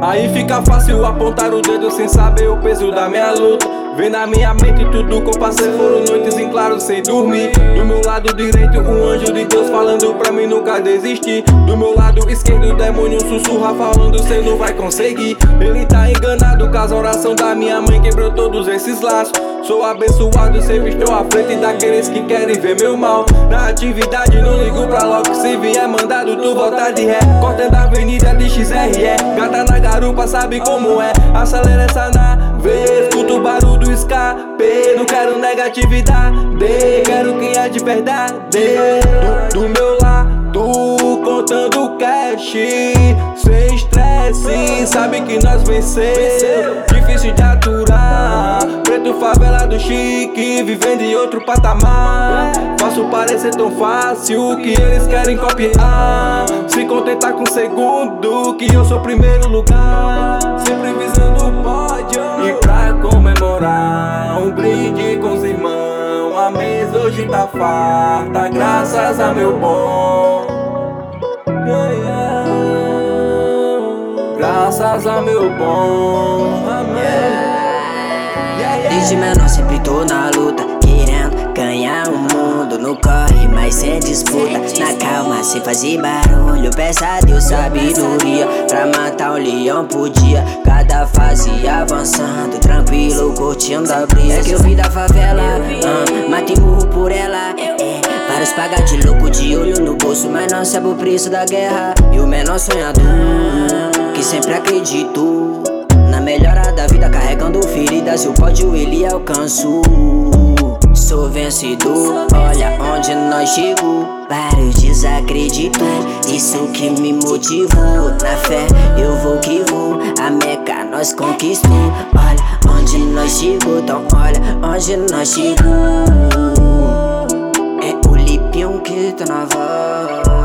Aí fica fácil apontar o dedo sem saber o peso da minha luta. Vem na minha mente tudo que eu passei, foram noites em claro sem dormir. Do meu lado direito um anjo de Deus falando pra mim nunca desistir. Do meu lado esquerdo o demônio sussurra falando cê não vai conseguir. Ele tá enganado com as orações da minha mãe, quebrou todos esses laços. Sou abençoado, sempre estou à frente daqueles que querem ver meu mal. Na atividade não ligo pra logo, se vier mandado tu volta de ré. Cortando a avenida de XRE, gata na garupa sabe como é. Acelera essa nave, escuta o barulho do escape. Não quero negatividade, quero quem é de verdade. Do meu lado, contando cash, sem estresse, sabe que nós vencemos. Difícil de aturar, preto favelado chique, vivendo em outro patamar. Faço parecer tão fácil que eles querem copiar. Se contentar com segundo, que eu sou primeiro lugar. Sempre visando o pódio. E pra comemorar, um brinde com os irmãos. A mesa hoje tá farta, graças a meu bom. Graças a meu bom. Desde menor sempre tô na luta, querendo ganhar o mundo. No corre, mas sem disputa. Na calma, sem fazer barulho. Peça a Deus sabedoria pra matar um leão por dia. Cada fase avançando, tranquilo, curtindo a brisa. É que eu vim da favela, matei murro por ela. Vários paga de louco, de olho no bolso, mas não sabe o preço da guerra. E o menor sonhador, que sempre acreditou na melhora da vida, carregando feridas. E o pódio ele alcançou. Sou vencedor, olha onde nós chegou. Vários desacreditou, isso que me motivou. Na fé eu vou que vou, a Meca nós conquistou. Olha onde nós chegou, então olha onde nós chegou. É o Lipinho que tá na voz.